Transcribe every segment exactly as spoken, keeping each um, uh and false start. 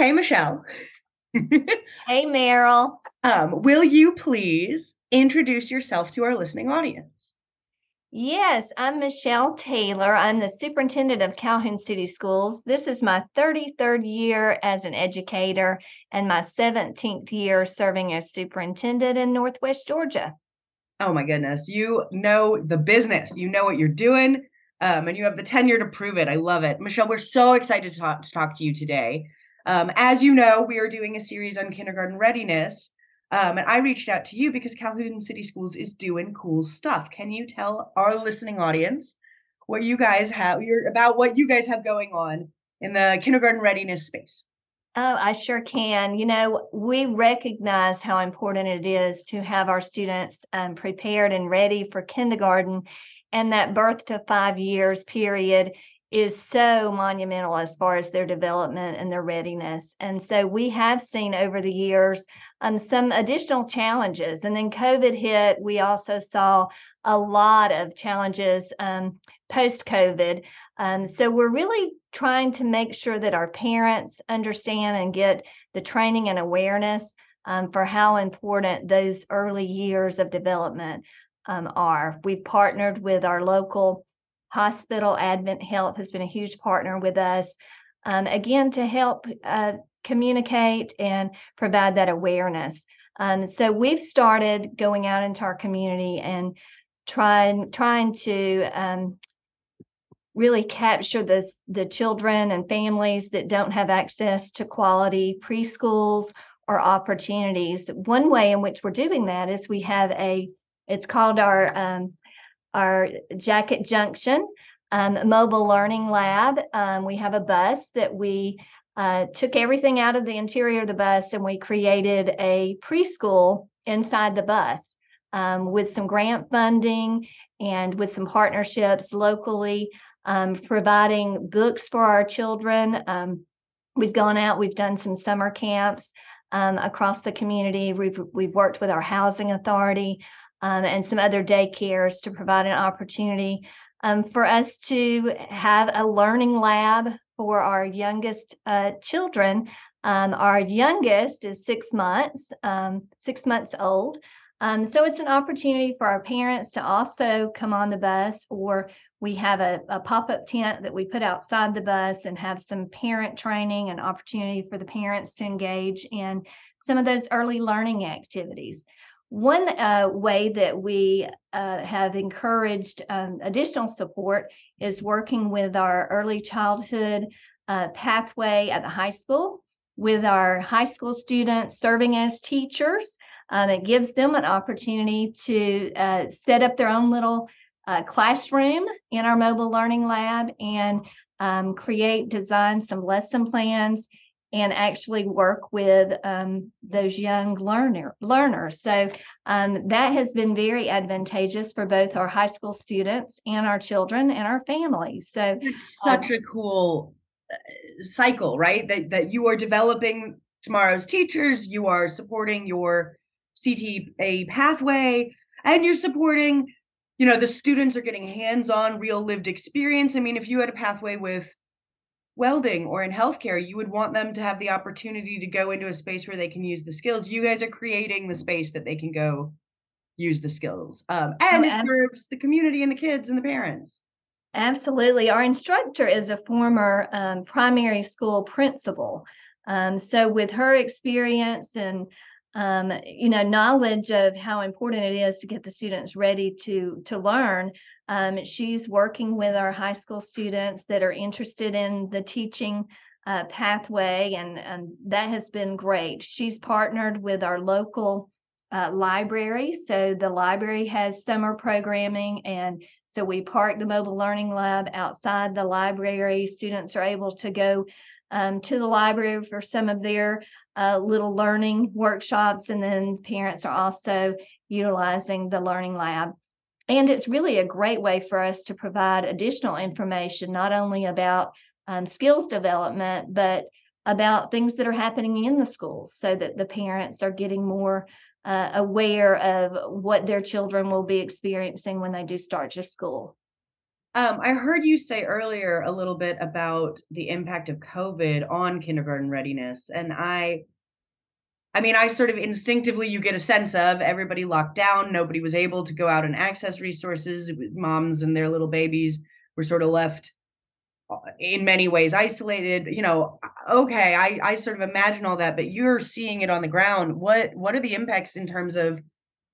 Hey, Michelle. Hey, Meryl. um, will you please introduce yourself to our listening audience? Yes, I'm Michelle Taylor. I'm the superintendent of Calhoun City Schools. This is my thirty-third year as an educator and my seventeenth year serving as superintendent in Northwest Georgia. Oh my goodness, you know the business. You know what you're doing, um, and you have the tenure to prove it. I love it, Michelle. We're so excited to talk to, talk to you today. Um, as you know, we are doing a series on kindergarten readiness, um, and I reached out to you because Calhoun City Schools is doing cool stuff. Can you tell our listening audience what you guys have? You're about what you guys have going on in the kindergarten readiness space? Oh, I sure can. You know, we recognize how important it is to have our students um, prepared and ready for kindergarten. And that birth to five years period is so monumental as far as their development and their readiness. And so we have seen over the years um, some additional challenges. And then COVID hit, we also saw a lot of challenges um, post COVID. Um, so we're really trying to make sure that our parents understand and get the training and awareness um, for how important those early years of development um, are. We've partnered with our local hospital. Advent Health has been a huge partner with us, um, again, to help uh, communicate and provide that awareness. Um, so we've started going out into our community and trying trying to um, really capture this the children and families that don't have access to quality preschools or opportunities. One way in which we're doing that is we have a it's called our um, our Jacket Junction um, mobile learning lab. Um, we have a bus that we uh, took everything out of the interior of the bus and we created a preschool inside the bus um, with some grant funding and with some partnerships locally, um, providing books for our children. Um, we've gone out, we've done some summer camps um, across the community. We've, we've worked with our housing authority um, and some other daycares to provide an opportunity um, for us to have a learning lab for our youngest uh, children. Um, our youngest is six months, um, six months old. Um, so it's an opportunity for our parents to also come on the bus, or we have a, a pop-up tent that we put outside the bus and have some parent training and opportunity for the parents to engage in some of those early learning activities. One uh, way that we uh, have encouraged um, additional support is working with our early childhood uh, pathway at the high school with our high school students serving as teachers. Um, it gives them an opportunity to uh, set up their own little uh, classroom in our mobile learning lab and um, create, design some lesson plans and actually work with um, those young learner learners. So um, that has been very advantageous for both our high school students and our children and our families. So It's uh, such a cool uh, cycle, right? That that you are developing tomorrow's teachers, you are supporting your C T A pathway, and you're supporting, you know, the students are getting hands-on, real lived experience. I mean, if you had a pathway with welding or in healthcare, you would want them to have the opportunity to go into a space where they can use the skills. You guys are creating the space that they can go use the skills. Um, oh, and it abs- serves the community and the kids and the parents. absolutely. Our instructor is a former um, primary school principal. Um, so with her experience and um, you know, knowledge of how important it is to get the students ready to to learn, um, she's working with our high school students that are interested in the teaching uh, pathway, and, and that has been great. She's partnered with our local uh, library, so the library has summer programming, and so we park the mobile learning lab outside the library. Students are able to go um, to the library for some of their uh, little learning workshops, and then parents are also utilizing the learning lab. And it's really a great way for us to provide additional information, not only about um, skills development, but about things that are happening in the schools so that the parents are getting more uh, aware of what their children will be experiencing when they do start to school. Um, I heard you say earlier a little bit about the impact of COVID on kindergarten readiness, and I I mean, I sort of instinctively you get a sense of everybody locked down, nobody was able to go out and access resources, moms and their little babies were sort of left uh, in many ways isolated, you know, okay, I I sort of imagine all that, but you're seeing it on the ground. What what are the impacts in terms of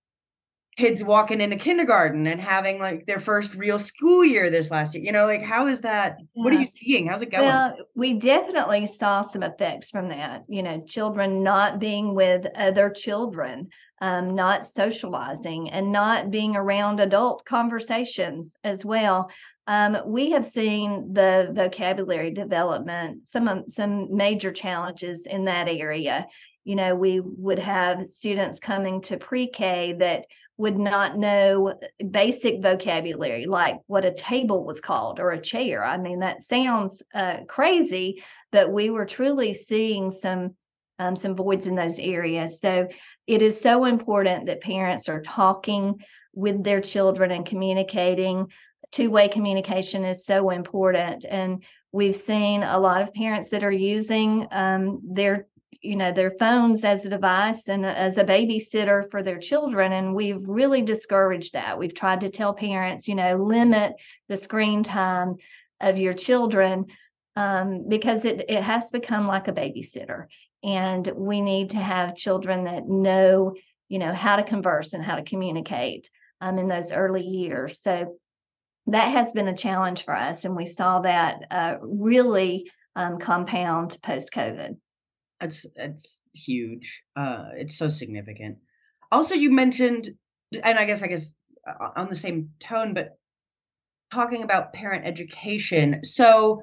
kids walking into kindergarten and having, like, their first real school year this last year? You know, like, how is that what are Yeah. you seeing? How's it going? Well, we definitely saw some effects from that. You know, children not being with other children, um, not socializing, and not being around adult conversations as well. Um, we have seen the vocabulary development, some of- some major challenges in that area. You know, we would have students coming to pre-K that would not know basic vocabulary, like what a table was called or a chair. I mean, that sounds uh, crazy, but we were truly seeing some um, some voids in those areas. So it is so important that parents are talking with their children and communicating. Two-way communication is so important, and we've seen a lot of parents that are using um, their you know their phones as a device and as a babysitter for their children, and we've really discouraged that. We've tried to tell parents, you know limit the screen time of your children, um, because it, it has become like a babysitter, and we need to have children that know you know how to converse and how to communicate um, in those early years. So that has been a challenge for us, and we saw that uh, really um, compound post COVID. It's it's huge. Uh, it's so significant. Also, you mentioned, and I guess I guess uh, on the same tone, but talking about parent education. So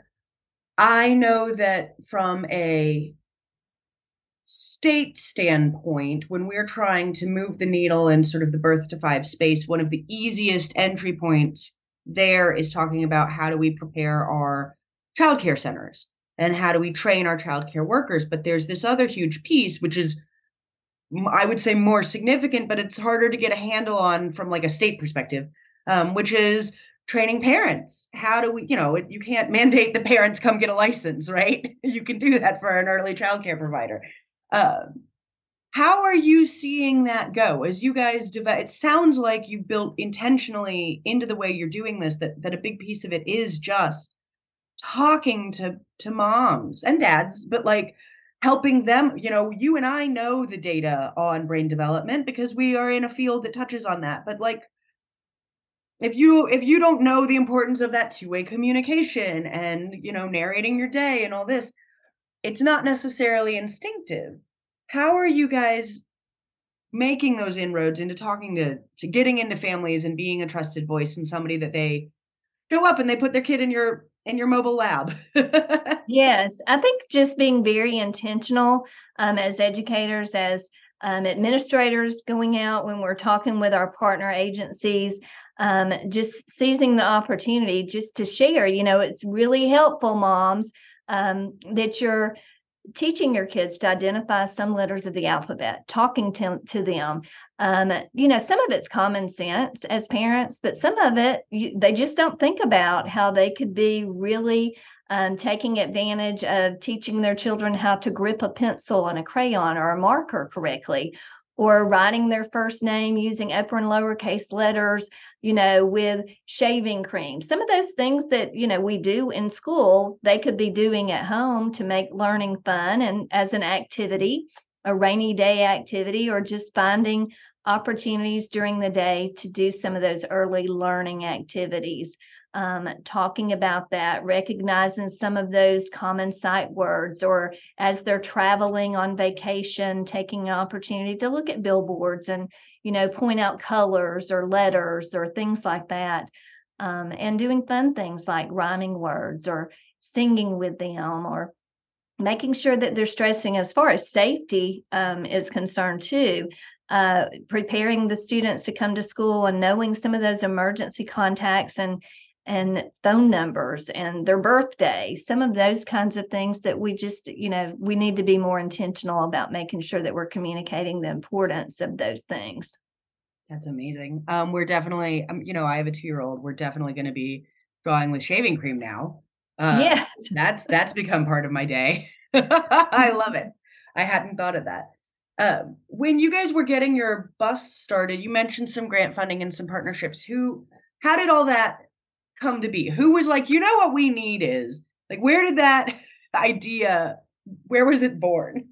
I know that from a state standpoint, when we're trying to move the needle in sort of the birth to five space, one of the easiest entry points there is talking about how do we prepare our childcare centers and how do we train our childcare workers. But there's this other huge piece, which is I would say more significant, but it's harder to get a handle on from like a state perspective, um, which is training parents. How do we, you know, you can't mandate the parents come get a license, right? You can do that for an early childcare provider. Um, how are you seeing that go as you guys develop? It sounds like you built intentionally into the way you're doing this, that that a big piece of it is just talking to to moms and dads, but like helping them, you know, you and I know the data on brain development because we are in a field that touches on that. But like if you if you don't know the importance of that two-way communication and, you know, narrating your day and all this, it's not necessarily instinctive. How are you guys making those inroads into talking to to getting into families and being a trusted voice and somebody that they show up and they put their kid in your in your mobile lab? Yes, I think just being very intentional um, as educators, as um, administrators going out when we're talking with our partner agencies, um, just seizing the opportunity just to share. You know, it's really helpful, moms, um, that you're teaching your kids to identify some letters of the alphabet, talking to, to them. Um, you know, some of it's common sense as parents, but some of it, you, they just don't think about how they could be really um, taking advantage of teaching their children how to grip a pencil and a crayon or a marker correctly, or writing their first name using upper and lowercase letters, you know, with shaving cream. Some of those things that, you know, we do in school, they could be doing at home to make learning fun and as an activity, a rainy day activity, or just finding opportunities during the day to do some of those early learning activities. Um, talking about that, recognizing some of those common sight words, or as they're traveling on vacation, taking an opportunity to look at billboards and, you know, point out colors or letters or things like that. Um, and doing fun things like rhyming words or singing with them, or making sure that they're stressing as far as safety um, is concerned too. Uh, preparing the students to come to school and knowing some of those emergency contacts and and phone numbers and their birthday, some of those kinds of things that we just, you know, we need to be more intentional about making sure that we're communicating the importance of those things. That's amazing. Um, we're definitely, um, you know, I have a two-year-old. We're definitely going to be drawing with shaving cream now. Uh, Yes. that's that's become part of my day. I love it. I hadn't thought of that. Uh, when you guys were getting your bus started, you mentioned some grant funding and some partnerships. Who, how did all that come to be? Who was like, you know what we need is like, where did that idea, where was it born?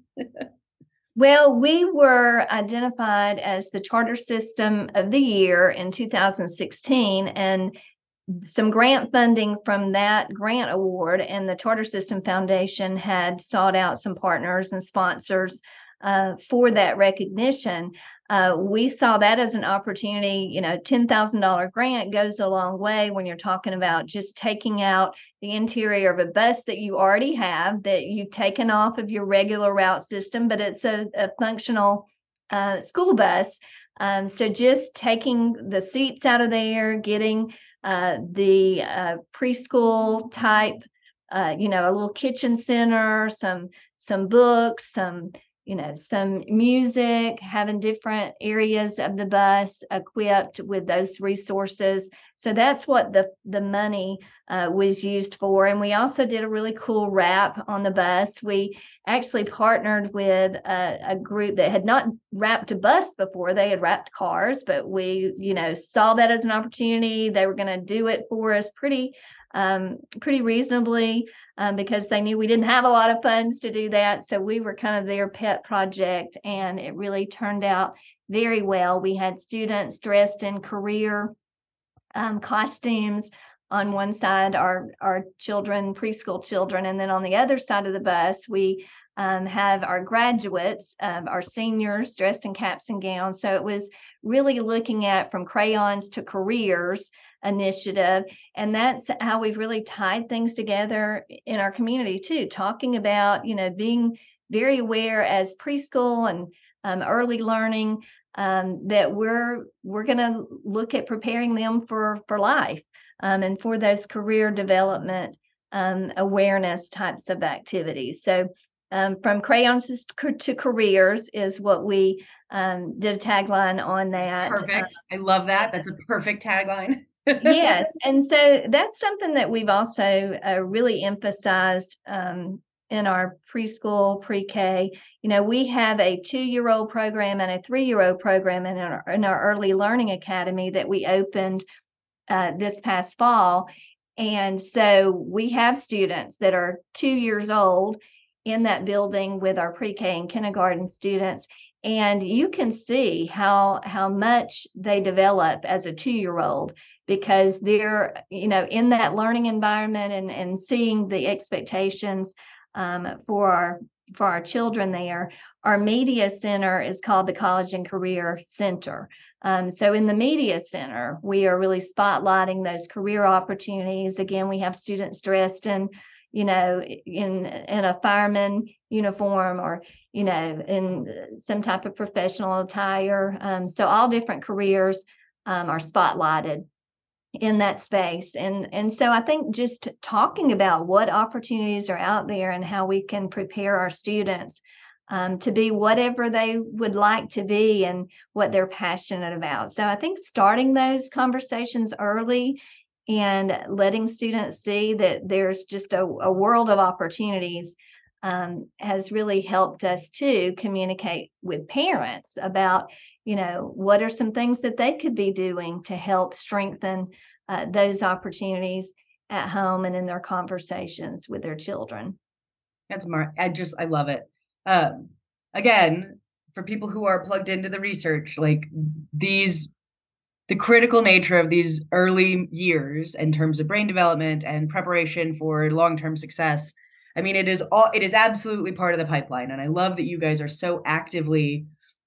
Well, we were identified as the Charter System of the Year in two thousand sixteen, and some grant funding from that grant award and the Charter System Foundation had sought out some partners and sponsors uh, for that recognition. Uh, we saw that as an opportunity. You know, ten thousand dollars grant goes a long way when you're talking about just taking out the interior of a bus that you already have, that you've taken off of your regular route system, but it's a, a functional uh, school bus. Um, so just taking the seats out of there, getting uh, the uh, preschool type, uh, you know, a little kitchen center, some some books, some you know, some music, having different areas of the bus equipped with those resources. So that's what the the money uh, was used for. And we also did a really cool wrap on the bus. We actually partnered with a, a group that had not wrapped a bus before. They had wrapped cars, but we, you know, saw that as an opportunity. They were going to do it for us pretty, um, pretty reasonably um, because they knew we didn't have a lot of funds to do that. So we were kind of their pet project, and it really turned out very well. We had students dressed in career um, costumes. On one side, our our children, preschool children, and then on the other side of the bus, we um, have our graduates, um, our seniors dressed in caps and gowns. So it was really looking at from crayons to careers initiative, and that's how we've really tied things together in our community too. Talking about, you know, being very aware as preschool and um, early learning um, that we're we're going to look at preparing them for for life. Um, and for those career development um, awareness types of activities. So um, from crayons to, to careers is what we um, did a tagline on that. Perfect. Uh, I love that. That's a perfect tagline. Yes. And so that's something that we've also uh, really emphasized um, in our preschool, pre-K. You know, we have a two-year-old program and a three-year-old program in our, in our Early Learning Academy that we opened Uh, this past fall. And so we have students that are two years old in that building with our pre-K and kindergarten students. And you can see how how much they develop as a two-year-old because they're, you know, in that learning environment and, and seeing the expectations um, for our for our children there. Our media center is called the College and Career Center. Um, so in the media center, we are really spotlighting those career opportunities. Again, we have students dressed in, you know, in in a fireman uniform or, you know, in some type of professional attire. Um, so all different careers um, are spotlighted in that space. And, and so I think just talking about what opportunities are out there and how we can prepare our students um, to be whatever they would like to be and what they're passionate about. So I think starting those conversations early and letting students see that there's just a, a world of opportunities um, has really helped us to communicate with parents about, you know, what are some things that they could be doing to help strengthen uh, those opportunities at home and in their conversations with their children. That's Mar. I just, I love it. Um, again, for people who are plugged into the research, like these, the critical nature of these early years in terms of brain development and preparation for long-term success. I mean, it is all, it is absolutely part of the pipeline. And I love that you guys are so actively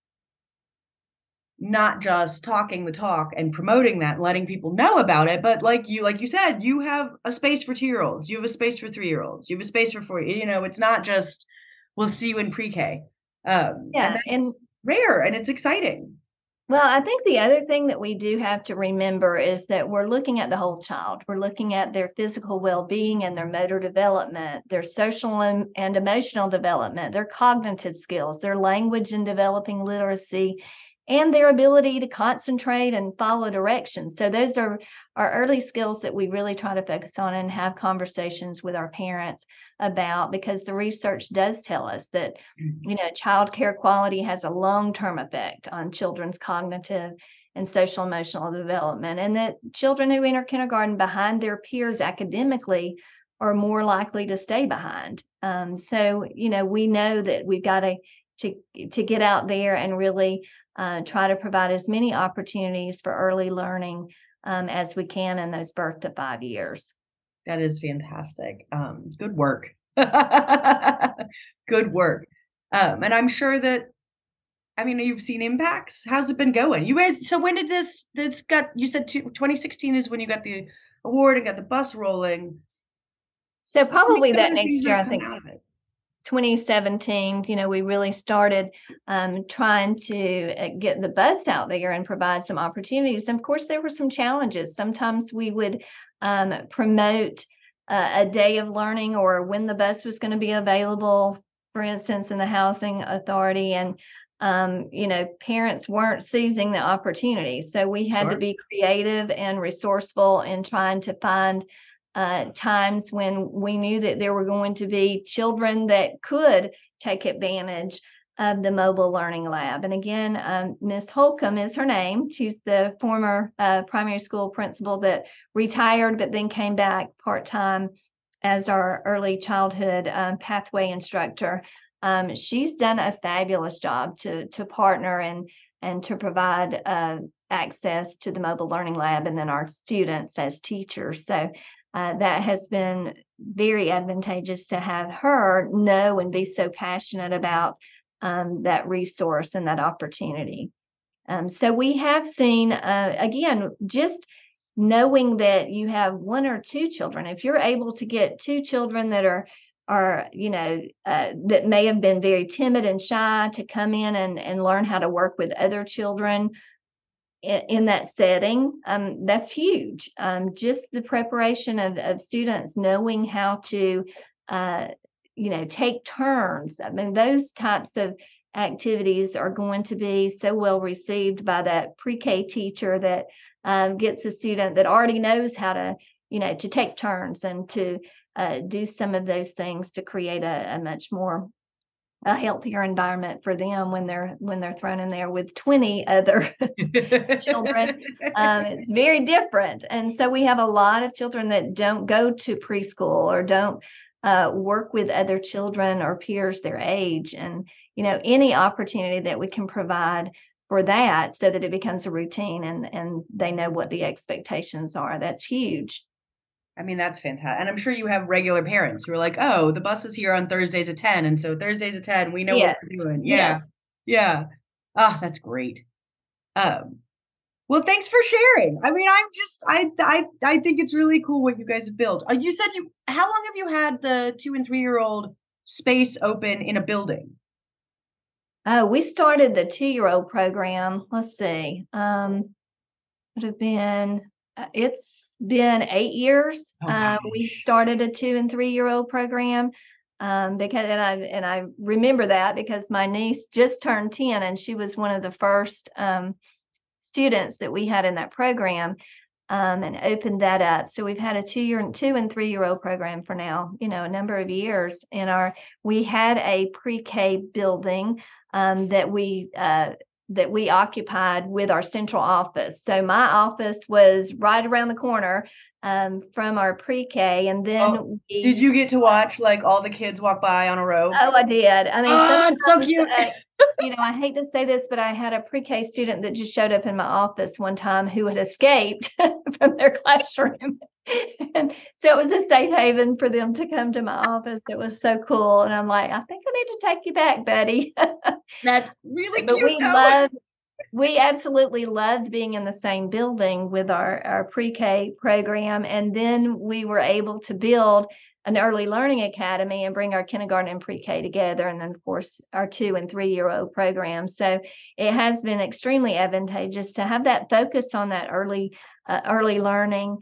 not just talking the talk and promoting that and letting people know about it, but like you, like you said, you have a space for two-year-olds, you have a space for three-year-olds, you have a space for four, you know, it's not just, we'll see you in pre-K. Um, yeah, and that's and rare and it's exciting. Well, I think the other thing that we do have to remember is that we're looking at the whole child. We're looking at their physical well-being and their motor development, their social and, and emotional development, their cognitive skills, their language and developing literacy, and their ability to concentrate and follow directions. So those are our early skills that we really try to focus on and have conversations with our parents about, because the research does tell us that, you know, child care quality has a long-term effect on children's cognitive and social emotional development, and that children who enter kindergarten behind their peers academically are more likely to stay behind. Um, so, you know, we know that we've got to to to get out there and really uh, try to provide as many opportunities for early learning um, as we can in those birth to five years. That is fantastic. Um, good work. Good work. Um, and I'm sure that, I mean, you've seen impacts. How's it been going? You guys, so when did this, this got, you said two, twenty sixteen is when you got the award and got the bus rolling. So probably that Things next that year, have I come think out of it. twenty seventeen, you know, we really started um, trying to uh, get the bus out there and provide some opportunities. And of course, there were some challenges. Sometimes we would um, promote uh, a day of learning or when the bus was going to be available, for instance, in the housing authority. And, um, you know, parents weren't seizing the opportunity. So we had Sure. to be creative and resourceful in trying to find Uh, times when we knew that there were going to be children that could take advantage of the mobile learning lab. And again, um, Miss Holcomb is her name. She's the former uh, primary school principal that retired, but then came back part-time as our early childhood um, pathway instructor. Um, she's done a fabulous job to, to partner and, and to provide uh, access to the mobile learning lab and then our students as teachers. So Uh, that has been very advantageous to have her know and be so passionate about um, that resource and that opportunity. Um, so we have seen, uh, again, just knowing that you have one or two children, if you're able to get two children that are, are you know, uh, that may have been very timid and shy to come in and, and learn how to work with other children in that setting, um, that's huge. Um, just the preparation of, of students knowing how to, uh, you know, take turns. I mean, those types of activities are going to be so well received by that pre-K teacher that um, gets a student that already knows how to, you know, to take turns and to uh, do some of those things to create a, a much more a healthier environment for them when they're when they're thrown in there with twenty other children. Um, it's very different. And so we have a lot of children that don't go to preschool or don't uh, work with other children or peers their age. And, you know, any opportunity that we can provide for that so that it becomes a routine and, and they know what the expectations are, that's huge. I mean, that's fantastic. And I'm sure you have regular parents who are like, oh, the bus is here on Thursdays at ten. And so Thursdays at ten, we know Yes. what we're doing. Yeah. Yes. Yeah. Ah, that's great. Um, well, thanks for sharing. I mean, I'm just, I, I, I think it's really cool what you guys have built. Uh, you said you, how long have you had the two and three year old space open in a building? Oh, we started the two-year-old program. Let's see. Um, would have been, uh, it's been eight years. Oh, Uh, we gosh. started a two and three-year-old program. Um, because and I and I remember that because my niece just turned ten and she was one of the first um, students that we had in that program. Um, and opened that up. So we've had a two-year, two and three-year-old program for now, you know, a number of years. In our, we had a pre-K building um, that we uh, that we occupied with our central office. So my office was right around the corner um, from our pre-K, and then Oh, we, did you get to watch like all the kids walk by on a rope? Oh, I did. I mean, oh, it's so sometimes, cute. uh, you know, I hate to say this, but I had a pre-K student that just showed up in my office one time who had escaped from their classroom. And so it was a safe haven for them to come to my office. It was so cool. And I'm like, I think I need to take you back, buddy. That's really But cute we though. loved, we absolutely loved being in the same building with our, our pre-K program. And then we were able to build an early learning academy and bring our kindergarten and pre-K together. And then of course our two and three year old program. So it has been extremely advantageous to have that focus on that early, uh, early learning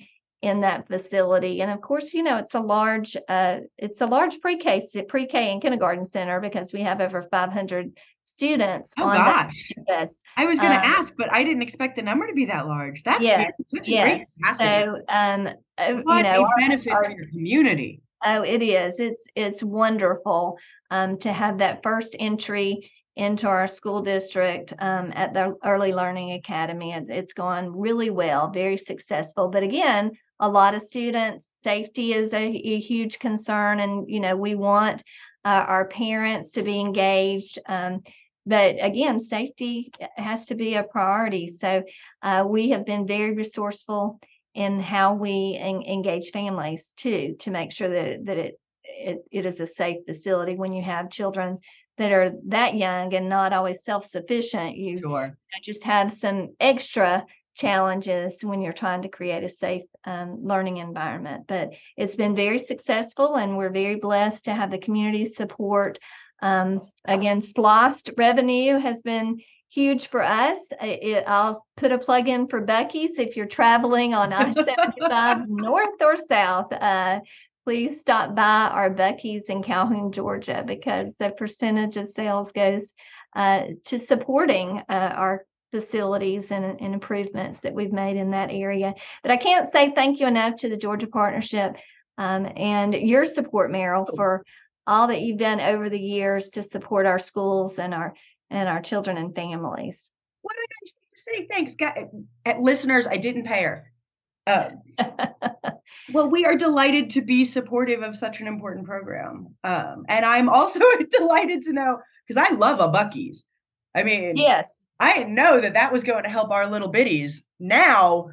in that facility. And of course, you know, it's a large, uh, it's a large pre-K, pre-K and kindergarten center because we have over five hundred students Oh on gosh. that campus. I was going to Um, ask, but I didn't expect the number to be that large. That's yes, such a yes. great capacity. So, um, uh, What you know, a benefit our, for your community. Oh, it is. It's it's wonderful um, to have that first entry into our school district um, at the Early Learning Academy. It, it's gone really well, very successful. But again, a lot of students, safety is a, a huge concern, and you know we want uh, our parents to be engaged. Um, but again, safety has to be a priority. So uh, we have been very resourceful in how we en- engage families too, to make sure that that it, it it is a safe facility. When you have children that are that young and not always self-sufficient, you Sure. just have some extra challenges when you're trying to create a safe um, learning environment. But it's been very successful, and we're very blessed to have the community support. Um, again, SPLOST revenue has been huge for us. It, I'll put a plug in for Buc-ee's. If you're traveling on I seventy-five north or south, uh, please stop by our Buc-ee's in Calhoun, Georgia, because the percentage of sales goes uh, to supporting uh, our facilities and, and improvements that we've made in that area. But I can't say thank you enough to the Georgia Partnership um, and your support, Meryl, for all that you've done over the years to support our schools and our and our children and families. What a nice thing to say. Thanks, guys. Uh, listeners, I didn't pay her. Um, well, we are delighted to be supportive of such an important program. Um, and I'm also delighted to know, because I love a Buc-ee's. I mean, yes, I didn't know that that was going to help our little bitties. Now,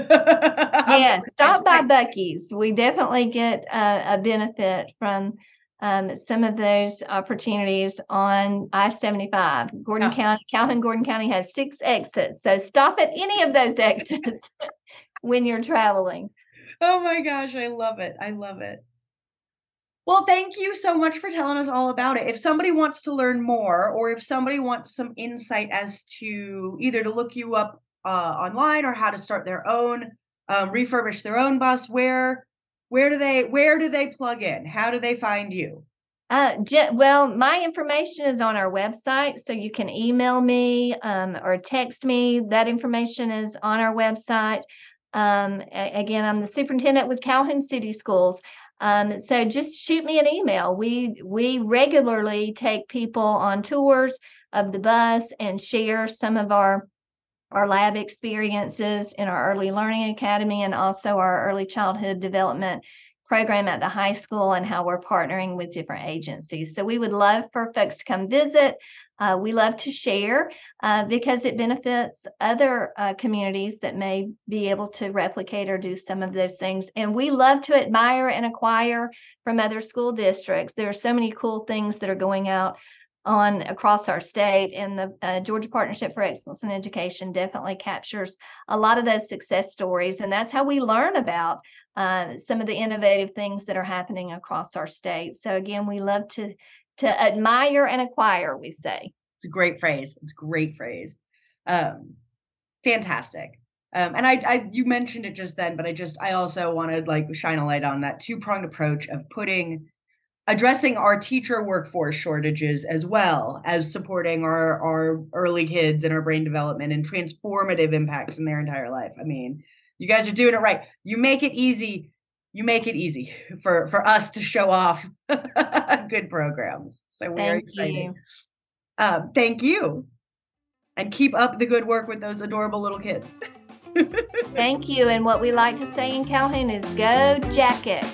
yeah, stop by Buc-ee's. We definitely get uh, a benefit from um, some of those opportunities on I seventy-five. Gordon Oh. County, Calhoun Gordon County has six exits, so stop at any of those exits when you're traveling. Oh my gosh, I love it. I love it. Well, thank you so much for telling us all about it. If somebody wants to learn more, or if somebody wants some insight as to either to look you up uh, online or how to start their own, um, refurbish their own bus, where where do they where do they plug in? How do they find you? Uh, j- well, my information is on our website, so you can email me um, or text me. That information is on our website. Um, a- again, I'm the superintendent with Calhoun City Schools. Um, so just shoot me an email. We we regularly take people on tours of the bus and share some of our our lab experiences in our Early Learning Academy, and also our early childhood development program at the high school, and how we're partnering with different agencies. So we would love for folks to come visit. Uh, we love to share uh, because it benefits other uh, communities that may be able to replicate or do some of those things. And we love to admire and acquire from other school districts. There are so many cool things that are going out on across our state, and the uh, Georgia Partnership for Excellence in Education definitely captures a lot of those success stories. And that's how we learn about uh, some of the innovative things that are happening across our state. So again, we love to to admire and acquire, we say. It's a great phrase. It's a great phrase. Um, fantastic. Um, and I, I, you mentioned it just then, but I just, I also wanted like shine a light on that two-pronged approach of putting, addressing our teacher workforce shortages, as well as supporting our, our early kids and our brain development and transformative impacts in their entire life. I mean, you guys are doing it right. You make it easy. You make it easy for, for us to show off good programs. So we are excited. You. Um, thank you. And keep up the good work with those adorable little kids. Thank you. And what we like to say in Calhoun is go Jackets.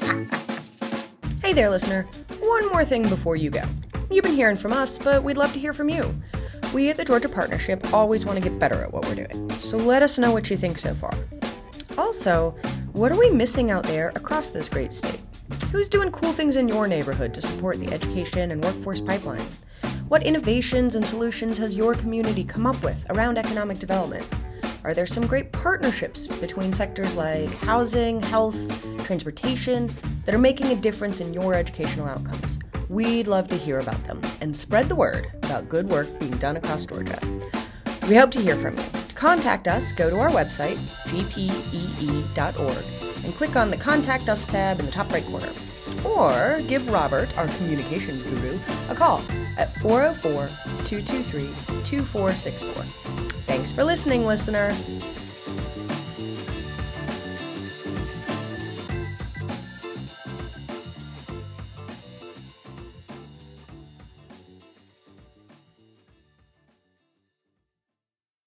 Hey there, listener. One more thing before you go. You've been hearing from us, but we'd love to hear from you. We at the Georgia Partnership always want to get better at what we're doing, so let us know what you think so far. Also, what are we missing out there across this great state? Who's doing cool things in your neighborhood to support the education and workforce pipeline? What innovations and solutions has your community come up with around economic development? Are there some great partnerships between sectors like housing, health, transportation that are making a difference in your educational outcomes? We'd love to hear about them and spread the word about good work being done across Georgia. We hope to hear from you. To contact us, go to our website, g p e e dot org, and click on the Contact Us tab in the top right corner. Or give Robert, our communications guru, a call at four oh four, two two three, two four six four. Thanks for listening, listener.